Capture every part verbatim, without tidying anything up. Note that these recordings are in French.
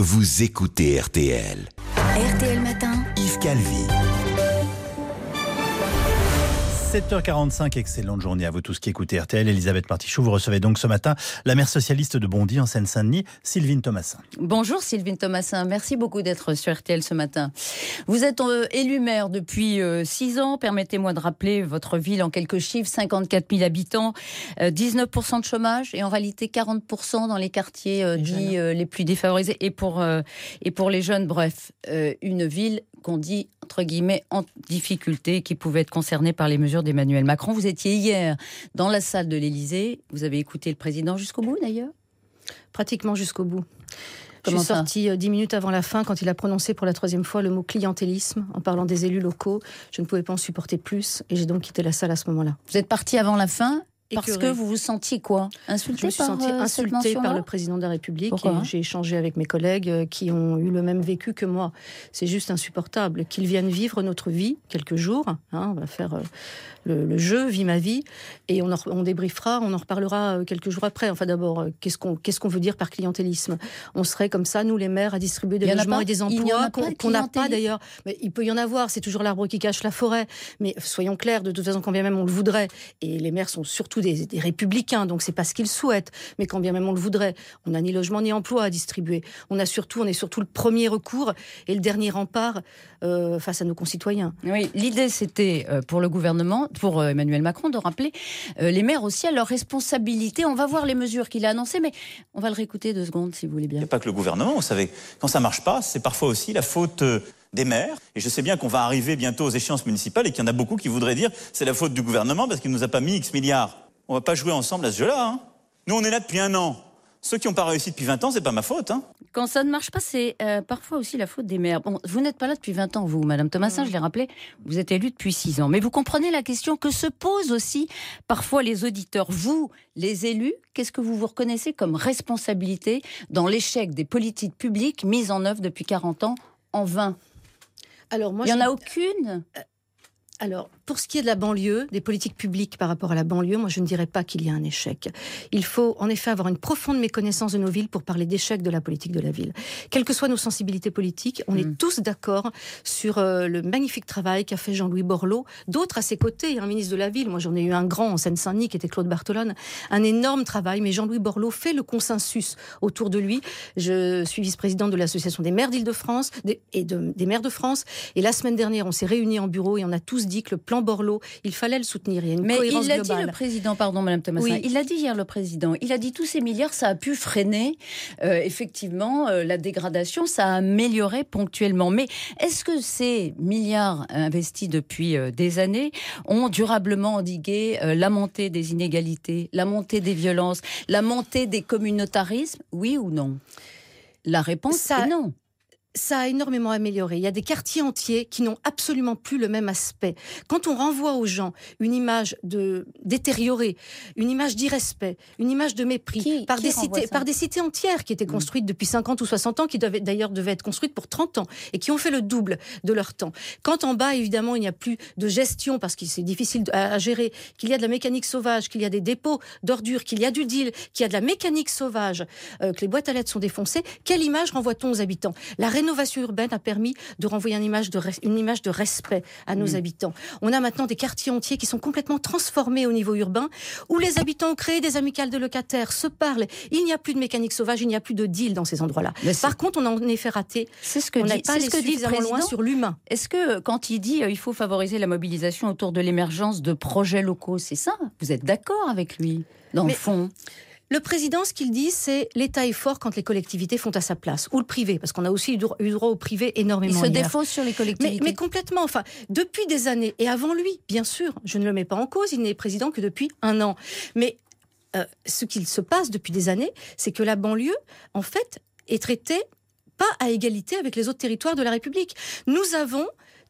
vous écoutez R T L. R T L Matin, Yves Calvi. sept heures quarante-cinq, excellente journée à vous tous qui écoutez R T L. Elisabeth Martichoux, vous recevez donc ce matin la maire socialiste de Bondy en Seine-Saint-Denis, Sylvine Thomassin. Bonjour Sylvine Thomassin, merci beaucoup d'être sur R T L ce matin. Vous êtes euh, élue maire depuis euh, six ans, permettez-moi de rappeler votre ville en quelques chiffres, cinquante-quatre mille habitants, euh, dix-neuf pour cent de chômage et en réalité quarante pour cent dans les quartiers euh, dits euh, les plus défavorisés et pour, euh, et pour les jeunes, bref, euh, une ville qu'on dit entre guillemets en difficulté, qui pouvait être concernée par les mesures d'Emmanuel Macron. Vous étiez hier dans la salle de l'Élysée, vous avez écouté le président jusqu'au bout d'ailleurs ? Pratiquement jusqu'au bout. Comment Je suis sortie euh, dix minutes avant la fin quand il a prononcé pour la troisième fois le mot clientélisme en parlant des élus locaux. Je ne pouvais pas en supporter plus et j'ai donc quitté la salle à ce moment-là. Vous êtes partie avant la fin ? Parce Écœurée. que vous vous sentiez quoi ? Insulté Je me suis par sentie euh, insultée par le président de la République. Pourquoi ? Et j'ai échangé avec mes collègues euh, qui ont eu le même vécu que moi. C'est juste insupportable qu'ils viennent vivre notre vie quelques jours. Hein, on va faire euh, le, le jeu, vie ma vie, et on, en, on débriefera, on en reparlera euh, quelques jours après. Enfin d'abord, euh, qu'est-ce qu'on, qu'est-ce qu'on veut dire par clientélisme ? On serait comme ça, nous les maires, à distribuer des logements et des emplois qu'on, qu'on n'a pas d'ailleurs. Mais il peut y en avoir, c'est toujours l'arbre qui cache la forêt. Mais soyons clairs, de toute façon, quand bien même on le voudrait, et les maires sont surtout des, des républicains, donc c'est pas ce qu'ils souhaitent, mais quand bien même on le voudrait, on n'a ni logement ni emploi à distribuer. On a surtout, on est surtout le premier recours et le dernier rempart euh, face à nos concitoyens. Oui, l'idée c'était euh, pour le gouvernement, pour euh, Emmanuel Macron, de rappeler euh, les maires aussi à leurs responsabilités. On va voir les mesures qu'il a annoncées, mais on va le réécouter deux secondes si vous voulez bien. Il n'y a pas que le gouvernement, vous savez, quand ça marche pas, c'est parfois aussi la faute euh, des maires. Et je sais bien qu'on va arriver bientôt aux échéances municipales et qu'il y en a beaucoup qui voudraient dire c'est la faute du gouvernement parce qu'il nous a pas mis X milliards. On va pas jouer ensemble à ce jeu-là. Hein. Nous, on est là depuis un an. Ceux qui n'ont pas réussi depuis vingt ans, c'est pas ma faute. Hein. Quand ça ne marche pas, c'est euh, parfois aussi la faute des maires. Bon, vous n'êtes pas là depuis vingt ans, vous, Madame Thomassin, mmh. je l'ai rappelé, vous êtes élue depuis six ans. Mais vous comprenez la question que se posent aussi parfois les auditeurs. Vous, les élus, qu'est-ce que vous vous reconnaissez comme responsabilité dans l'échec des politiques publiques mises en œuvre depuis quarante ans en vain ? Alors, moi, il n'y en je... a aucune ? Alors, pour ce qui est de la banlieue, des politiques publiques par rapport à la banlieue, moi je ne dirais pas qu'il y a un échec. Il faut en effet avoir une profonde méconnaissance de nos villes pour parler d'échec de la politique de la ville. Quelles que soient nos sensibilités politiques, on mmh. est tous d'accord sur euh, le magnifique travail qu'a fait Jean-Louis Borloo, d'autres à ses côtés, un ministre de la ville, moi j'en ai eu un grand en Seine-Saint-Denis qui était Claude Bartolone, un énorme travail, mais Jean-Louis Borloo fait le consensus autour de lui. Je suis vice-présidente de l'association des maires d'Île-de-France des, et de, des maires de France, et la semaine dernière on s'est réunis en bureau et on a tous dit que le plan Borloo, il fallait le soutenir. Il y a une Mais cohérence il l'a globale. dit le président, pardon Madame Thomassin, oui. il l'a dit hier le président, il a dit tous ces milliards, ça a pu freiner euh, effectivement euh, la dégradation, ça a amélioré ponctuellement. Mais est-ce que ces milliards investis depuis euh, des années ont durablement endigué euh, la montée des inégalités, la montée des violences, la montée des communautarismes, oui ou non ? La réponse ça... est non. Ça a énormément amélioré. Il y a des quartiers entiers qui n'ont absolument plus le même aspect. Quand on renvoie aux gens une image de détériorée, une image d'irrespect, une image de mépris, qui, par, qui des cités, par des cités entières qui étaient construites mmh. depuis cinquante ou soixante ans, qui devaient, d'ailleurs devaient être construites pour trente ans, et qui ont fait le double de leur temps. Quand en bas, évidemment, il n'y a plus de gestion, parce que c'est difficile à, à gérer, qu'il y a de la mécanique sauvage, qu'il y a des dépôts d'ordures, qu'il y a du deal, qu'il y a de la mécanique sauvage, euh, que les boîtes à lettres sont défoncées, quelle image renvoie-t-on aux habitants ? La La rénovation urbaine a permis de renvoyer une image de, res- une image de respect à nos mmh. habitants. On a maintenant des quartiers entiers qui sont complètement transformés au niveau urbain, où les habitants ont créé des amicales de locataires, se parlent. Il n'y a plus de mécanique sauvage, il n'y a plus de deal dans ces endroits-là. Par contre, on en est fait rater. C'est ce que on dit, n'est pas c'est ce que dit le président loin sur l'humain. Est-ce que quand il dit euh, il faut favoriser la mobilisation autour de l'émergence de projets locaux, c'est ça ? Vous êtes d'accord avec lui, dans Mais... le fond ? Le président, ce qu'il dit, c'est l'État est fort quand les collectivités font à sa place. Ou le privé, parce qu'on a aussi eu droit, eu droit au privé énormément. Il se hier. défausse sur les collectivités. Mais, mais complètement. Enfin, depuis des années, et avant lui, bien sûr, je ne le mets pas en cause, il n'est président que depuis un an. Mais euh, ce qu'il se passe depuis des années, c'est que la banlieue, en fait, est traitée pas à égalité avec les autres territoires de la République. Nous avons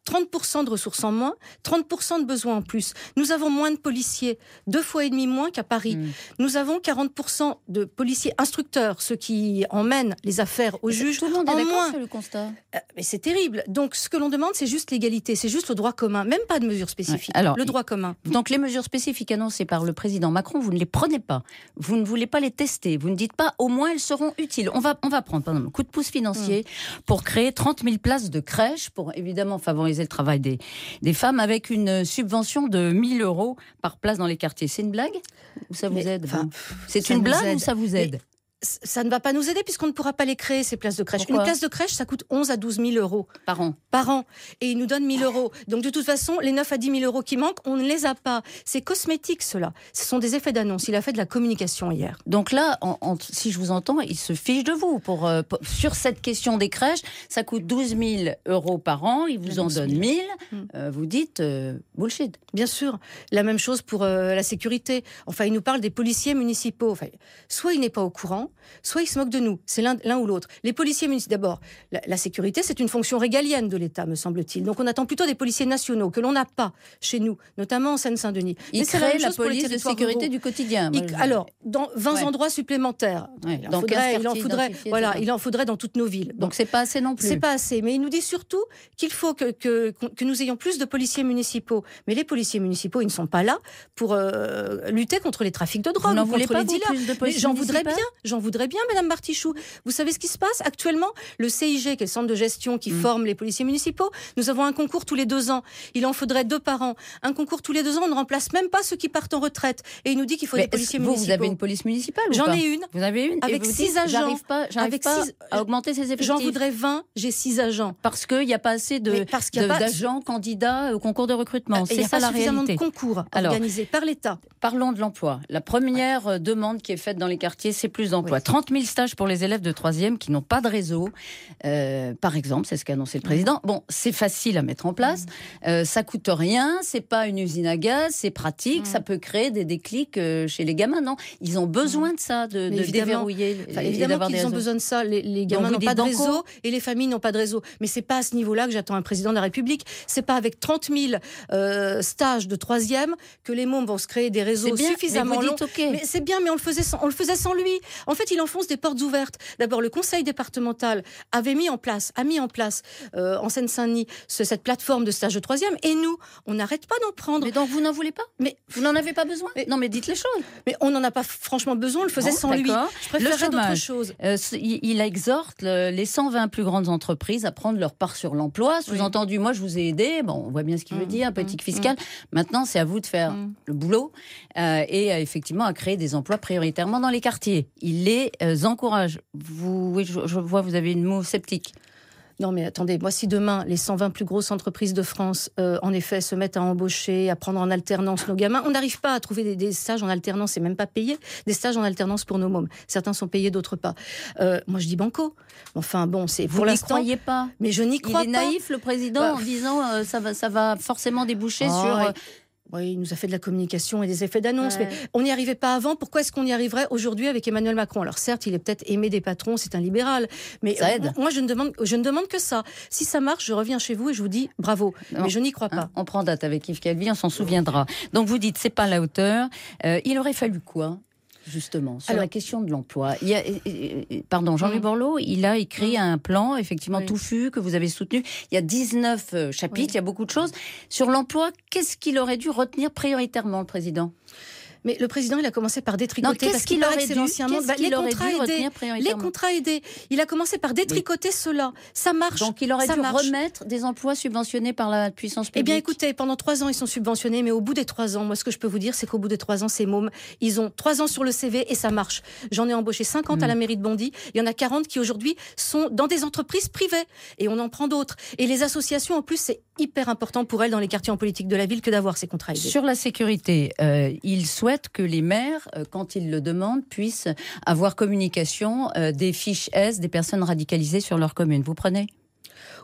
trente pour cent de ressources en moins, trente pour cent de besoins en plus. Nous avons moins de policiers, deux fois et demi moins qu'à Paris. Mmh. Nous avons quarante pour cent de policiers instructeurs, ceux qui emmènent les affaires au juge. Tout le monde est en d'accord moins. sur le constat. Euh, mais c'est terrible. Donc ce que l'on demande, c'est juste l'égalité, c'est juste le droit commun, même pas de mesures spécifiques. Ouais. Alors, le droit commun. Donc les mesures spécifiques annoncées par le président Macron, vous ne les prenez pas. Vous ne voulez pas les tester. Vous ne dites pas au moins elles seront utiles. On va, on va prendre pardon, un coup de pouce financier mmh. pour créer trente mille places de crèche pour évidemment favoriser le travail des, des femmes avec une subvention de mille euros par place dans les quartiers. C'est une blague ou ça vous mais, aide enfin, C'est une blague aide. Ou ça vous aide mais... Ça ne va pas nous aider puisqu'on ne pourra pas les créer, ces places de crèche. Pourquoi? Une place de crèche, ça coûte onze à douze mille euros. Par an. Par an. Et ils nous donnent mille euros. Donc de toute façon, les neuf à dix mille euros qui manquent, on ne les a pas. C'est cosmétique, cela. Ce sont des effets d'annonce. Il a fait de la communication hier. Donc là, en, en, si je vous entends, il se fiche de vous. Pour, euh, pour, sur cette question des crèches, ça coûte douze mille euros par an. Il vous en donne mille. Euh, vous dites euh, bullshit. Bien sûr. La même chose pour euh, la sécurité. Enfin, il nous parle des policiers municipaux. Enfin, soit il n'est pas au courant, soit il se moque de nous. C'est l'un, l'un ou l'autre. Les policiers municipaux, d'abord, la, la sécurité, c'est une fonction régalienne de l'État, me semble-t-il. Donc on attend plutôt des policiers nationaux, que l'on n'a pas chez nous, notamment en Seine-Saint-Denis. Ils créent la police de sécurité ruraux. Du quotidien. Il, alors, dans vingt ouais. endroits supplémentaires. Ouais, il, en faudrait, il, en faudrait, voilà, il en faudrait dans toutes nos villes. Donc c'est pas assez non plus. C'est pas assez. Mais il nous dit surtout qu'il faut que, que, que nous ayons plus de policiers municipaux. Mais les policiers municipaux, ils ne sont pas là pour euh, lutter contre les trafics de drogue, contre les pas dealers. J'en voudrais bien, j'en voudrais bien, Madame Bartichou. Vous savez ce qui se passe actuellement? Le C I G, qui est le centre de gestion qui mmh. forme les policiers municipaux, nous avons un concours tous les deux ans. Il en faudrait deux par an. Un concours tous les deux ans, on ne remplace même pas ceux qui partent en retraite. Et il nous dit qu'il faut mais des policiers vous, municipaux. Vous avez une police municipale ou J'en pas ai une. Vous avez une avec vous six dites, agents. J'arrive pas, j'arrive avec pas six... à augmenter ces effectifs. J'en voudrais vingt. J'ai six agents. Parce qu'il n'y a pas assez de, de, pas... d'agents candidats au concours de recrutement. C'est ça la réalité. Il n'y a pas suffisamment de concours Alors, organisés par l'État. Parlons de l'emploi. La première ouais. demande qui est faite dans les quartiers, c'est plus d'emploi. Oui. trente mille stages pour les élèves de troisième qui n'ont pas de réseau, euh, par exemple, c'est ce qu'a annoncé le président. Bon, c'est facile à mettre en place, euh, ça coûte rien, c'est pas une usine à gaz, c'est pratique, mmh. ça peut créer des déclics euh, chez les gamins, non? Ils ont besoin de ça, de, de déverrouiller. Enfin, évidemment qu'ils ont besoin de ça. Les, les gamins n'ont pas de réseau banco. Et les familles n'ont pas de réseau. Mais c'est pas à ce niveau-là que j'attends un président de la République. C'est pas avec trente mille euh, stages de troisième que les mômes vont se créer des réseaux bien, suffisamment mais longs. Okay. Mais c'est bien, mais on le faisait sans, on le faisait sans lui. En fait, il enfonce des portes ouvertes. D'abord, le conseil départemental avait mis en place, a mis en place euh, en Seine-Saint-Denis ce, cette plateforme de stage de troisième. Et nous, on n'arrête pas d'en prendre. Mais donc vous n'en voulez pas? Mais vous n'en avez pas besoin? mais, Non, mais dites les choses. Mais on n'en a pas franchement besoin. On le faisait bon, sans lui. Je préférerais d'autres choses. Euh, il, il exhorte le, les cent vingt plus grandes entreprises à prendre leur part sur l'emploi. Sous-entendu, oui. moi, je vous ai aidé. Bon, on voit bien ce qu'il mmh, veut dire, politique mmh, fiscale. Mmh. Maintenant, c'est à vous de faire mmh. le boulot euh, et euh, effectivement à créer des emplois prioritairement dans les quartiers. Il les euh, encourage. Vous, oui, je, je vois, vous avez une moue sceptique. Non mais attendez, moi si demain les cent vingt plus grosses entreprises de France, euh, en effet, se mettent à embaucher, à prendre en alternance nos gamins, on n'arrive pas à trouver des, des stages en alternance, c'est même pas payé, des stages en alternance pour nos mômes. Certains sont payés, d'autres pas. Euh, moi je dis banco. Enfin bon, c'est Vous pour l'instant. Vous n'y croyez pas? Mais je n'y crois pas. Il est naïf le président bah, en disant euh, ça va, ça va forcément déboucher oh, sur. Euh, Oui, il nous a fait de la communication et des effets d'annonce, ouais. mais on n'y arrivait pas avant. Pourquoi est-ce qu'on y arriverait aujourd'hui avec Emmanuel Macron? Alors certes, il est peut-être aimé des patrons, c'est un libéral, mais ça aide. moi je ne demande, je ne demande que ça. Si ça marche, je reviens chez vous et je vous dis bravo. Non. Mais je n'y crois pas. Hein, on prend date avec Yves Calvi, on s'en souviendra. Donc vous dites c'est pas la hauteur. Euh, il aurait fallu quoi? Justement, sur Alors, la question de l'emploi. Il y a, pardon, Jean-Louis mmh. Borloo, il a écrit mmh. un plan, effectivement, oui. touffu, que vous avez soutenu. Il y a dix-neuf chapitres, oui. il y a beaucoup de choses. Sur l'emploi, qu'est-ce qu'il aurait dû retenir prioritairement, le président ? Mais le président, il a commencé par détricoter. Non, qu'est-ce parce qu'il, qu'il aurait dû, l'ancien monde, bah, qu'il les, aurait contrats dû aidés, les contrats aidés. Il a commencé par détricoter oui. cela. Ça marche. Donc il aurait ça dû marche. remettre des emplois subventionnés par la puissance publique. Eh bien écoutez, pendant trois ans, ils sont subventionnés, mais au bout des trois ans, moi ce que je peux vous dire, c'est qu'au bout des trois ans, ces mômes, ils ont trois ans sur le C V et ça marche. J'en ai embauché cinquante mmh. à la mairie de Bondy. Il y en a quarante qui aujourd'hui sont dans des entreprises privées. Et on en prend d'autres. Et les associations, en plus, c'est hyper important pour elles dans les quartiers en politique de la ville que d'avoir ces contrats aidés. Sur la sécurité, euh, il souhaite que les maires, euh, quand ils le demandent, puissent avoir communication euh, des fiches S des personnes radicalisées sur leur commune. Vous prenez ?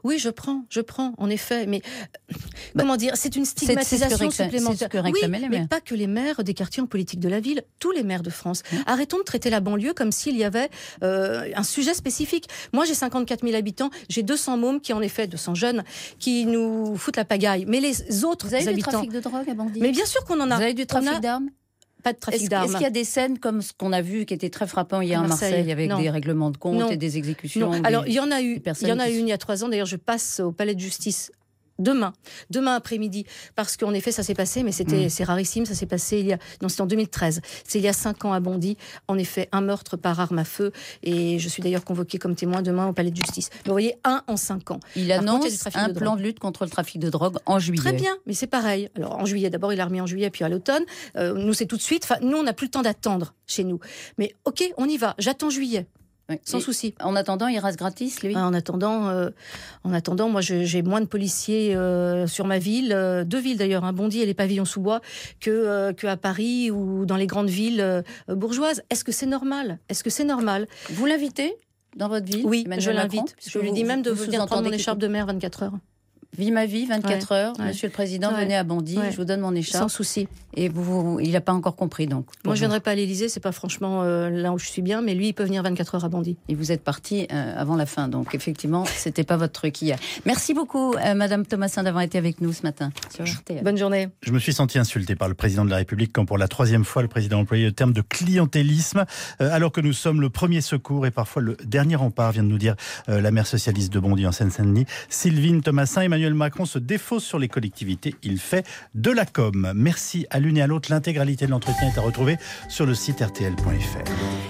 Oui, je prends, je prends, en effet. Mais euh, bah, comment dire, c'est une stigmatisation c'est, c'est ce supplémentaire. C'est ce que réclamaient oui, les mais maires. pas que les maires des quartiers en politique de la ville, tous les maires de France. Mmh. Arrêtons de traiter la banlieue comme s'il y avait euh, un sujet spécifique. Moi, j'ai cinquante-quatre mille habitants, j'ai deux cents mômes qui, en effet, deux cents jeunes, qui nous foutent la pagaille. Mais les autres Vous avez habitants... du trafic de drogue à Bondy? Mais bien sûr qu'on en a. Vous avez du trafic a... d'armes? Pas de trafic est-ce, d'armes. Est-ce qu'il y a des scènes comme ce qu'on a vu qui était très frappant hier à Marseille, Marseille avec non. des règlements de compte non. et des exécutions? Non. Des, Alors, il y en a eu, il y en a eu qui... une il y a trois ans. D'ailleurs, je passe au palais de justice demain, demain après-midi, parce qu'en effet, ça s'est passé, mais c'était, mmh. c'est rarissime, ça s'est passé il y a, non, c'était en deux mille treize. C'est il y a cinq ans à Bondy. En effet, un meurtre par arme à feu, et je suis d'ailleurs convoquée comme témoin demain au palais de justice. Mais vous voyez, un en cinq ans. Il par annonce contre, il un de plan de lutte contre le trafic de drogue en juillet. Très bien, mais c'est pareil. Alors, en juillet, d'abord, il a remis en juillet, puis à l'automne. Euh, nous, c'est tout de suite. Enfin, nous, on n'a plus le temps d'attendre chez nous. Mais ok, on y va. J'attends juillet. Oui. Sans et souci. En attendant, il reste gratis, lui. En attendant, euh, en attendant, moi, je, j'ai moins de policiers euh, sur ma ville, euh, deux villes d'ailleurs, hein, Bondy et les Pavillons-sous-Bois, que euh, que à Paris ou dans les grandes villes euh, bourgeoises. Est-ce que c'est normal ? Est-ce que c'est normal ? Vous l'invitez dans votre ville ? Oui, Emmanuel je l'invite. Macron, je lui dis même de venir prendre mon écharpe de maire vingt-quatre heures. Vie ma vie, vingt-quatre ouais, heures. Ouais. Monsieur le Président, ouais. venez à Bondy, ouais. je vous donne mon écharpe. Sans souci. Et vous, vous il n'a pas encore compris, donc. Moi, je ne viendrai pas à l'Élysée, c'est pas franchement euh, là où je suis bien, mais lui, il peut venir vingt-quatre heures à Bondy. Et vous êtes parti euh, avant la fin, donc effectivement, c'était pas votre truc hier. Merci beaucoup, euh, Madame Thomasin, d'avoir été avec nous ce matin sur R T L. Bonne journée. Je me suis senti insulté par le Président de la République quand pour la troisième fois, le Président a employé le terme de clientélisme, euh, alors que nous sommes le premier secours et parfois le dernier rempart, vient de nous dire euh, la maire socialiste de Bondy en Seine-Saint-Denis. Sylvine Thomasin, Emmanuel Macron se défausse sur les collectivités, il fait de la com. Merci à l'une et à l'autre. L'intégralité de l'entretien est à retrouver sur le site R T L point F R.